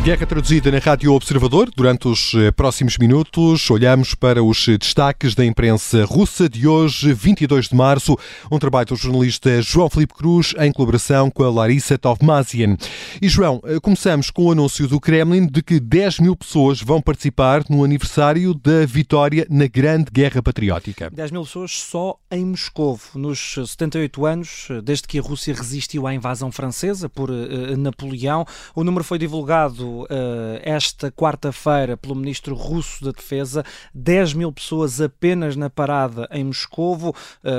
Guerra traduzida na Rádio Observador. Durante os próximos minutos, olhamos para os destaques da imprensa russa de hoje, 22 de março. Um trabalho do jornalista João Filipe Cruz em colaboração com a Larissa Tovmazian. E, João, começamos com o anúncio do Kremlin de que 10 mil pessoas vão participar no aniversário da vitória na Grande Guerra Patriótica. 10 mil pessoas só em Moscovo, nos 78 anos, desde que a Rússia resistiu à invasão francesa por Napoleão. O número foi divulgado esta quarta-feira pelo ministro russo da Defesa. 10 mil pessoas apenas na parada em Moscovo.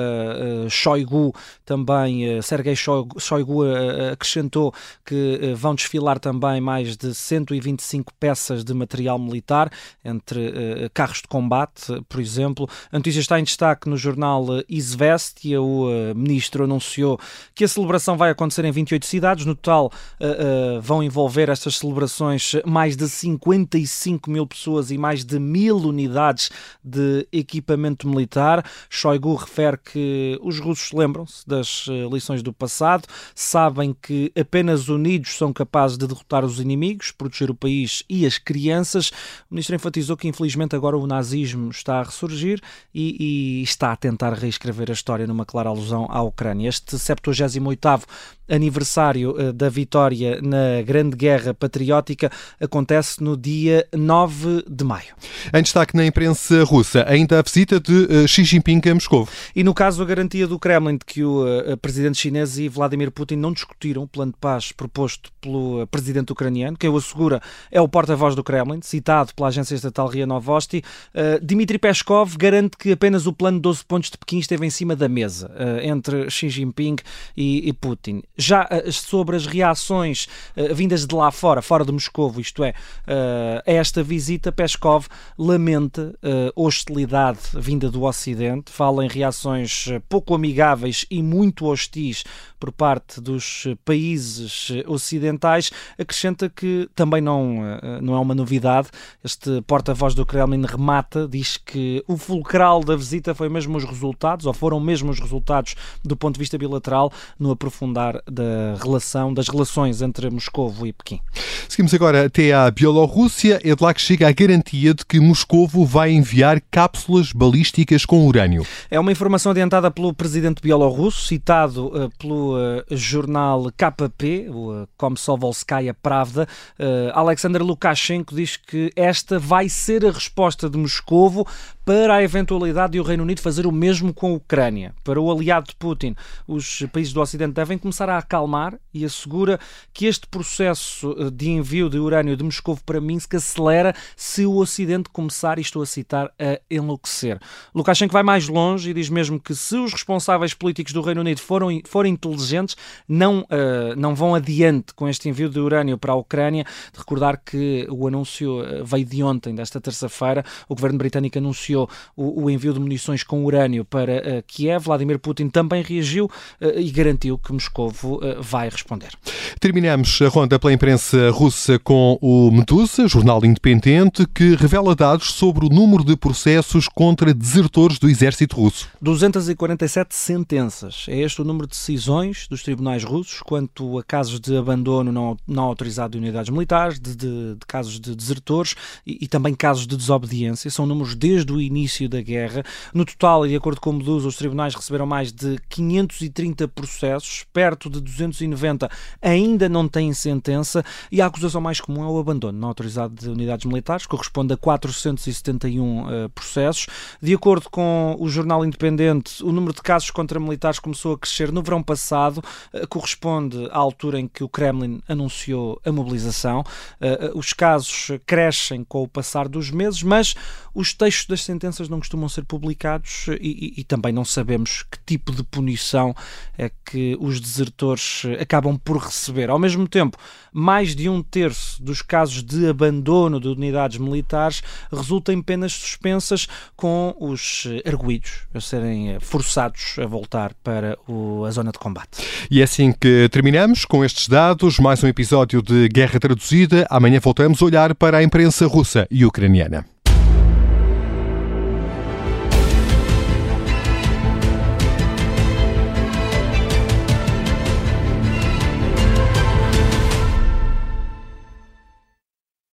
Shoigu também, Sergei Shoigu acrescentou que vão desfilar também mais de 125 peças de material militar, entre carros de combate, por exemplo. A notícia está em destaque no jornal Izvestia. O ministro anunciou que a celebração vai acontecer em 28 cidades. No total vão envolver estas celebrações mais de 55 mil pessoas e mais de 1000 unidades de equipamento militar. Shoigu refere que os russos lembram-se das lições do passado, sabem que apenas unidos são capazes de derrotar os inimigos, proteger o país e as crianças. O ministro enfatizou que infelizmente agora o nazismo está a ressurgir e está a tentar reescrever a história numa clara alusão à Ucrânia. Este 78º aniversário da vitória na Grande Guerra Patriótica acontece no dia 9 de maio. Em destaque na imprensa russa, ainda a visita de Xi Jinping a Moscou. E no caso, a garantia do Kremlin de que o presidente chinês e Vladimir Putin não discutiram o plano de paz proposto pelo presidente ucraniano. Quem o assegura é o porta-voz do Kremlin, citado pela agência estatal RIA Novosti. Dmitry Peskov garante que apenas o plano de 12 pontos de Pequim esteve em cima da mesa entre Xi Jinping e Putin. Já sobre as reações vindas de lá fora de Moscovo, isto é, a esta visita, Peskov lamenta hostilidade vinda do Ocidente, fala em reações pouco amigáveis e muito hostis por parte dos países ocidentais. Acrescenta que também não é uma novidade. Este porta-voz do Kremlin remata, diz que o fulcral da visita foi mesmo os resultados, ou foram mesmo os resultados do ponto de vista bilateral, no aprofundar das relações entre Moscovo e Pequim. Seguimos agora até à Bielorrússia. É de lá que chega a garantia de que Moscovo vai enviar cápsulas balísticas com urânio. É uma informação adiantada pelo presidente bielorrusso, citado pelo jornal KP, o Komsomolskaya Pravda. Alexander Lukashenko diz que esta vai ser a resposta de Moscovo para a eventualidade de o Reino Unido fazer o mesmo com a Ucrânia. Para o aliado de Putin, os países do Ocidente devem começar a acalmar, e assegura que este processo de envio de urânio de Moscovo para Minsk acelera se o Ocidente começar, e estou a citar, a enlouquecer. Lukashenko vai mais longe e diz mesmo que se os responsáveis políticos do Reino Unido forem inteligentes, não vão adiante com este envio de urânio para a Ucrânia. De recordar que o anúncio veio de ontem, desta terça-feira. O governo britânico anunciou o envio de munições com urânio para Kiev. Vladimir Putin também reagiu e garantiu que Moscovo vai responder. Terminamos a ronda pela imprensa russa com o Medusa, jornal independente, que revela dados sobre o número de processos contra desertores do exército russo. 247 sentenças. É este o número de decisões dos tribunais russos quanto a casos de abandono não autorizado de unidades militares, de casos de desertores e também casos de desobediência. São números desde o início da guerra. No total, e de acordo com o Medusa, os tribunais receberam mais de 530 processos, perto de 290 ainda não têm sentença, e a acusação mais comum é o abandono não autorizado de unidades militares, corresponde a 471 processos. De acordo com o jornal independente, o número de casos contra militares começou a crescer no verão passado, corresponde à altura em que o Kremlin anunciou a mobilização. Os casos crescem com o passar dos meses, mas os textos das sentenças não costumam ser publicados e também não sabemos que tipo de punição é que os desertores acabam por receber. Ao mesmo tempo, mais de 1/3 dos casos de abandono de unidades militares resulta em penas suspensas, com os arguidos a serem forçados a voltar para a zona de combate. E é assim que terminamos com estes dados. Mais um episódio de Guerra Traduzida. Amanhã voltamos a olhar para a imprensa russa e ucraniana.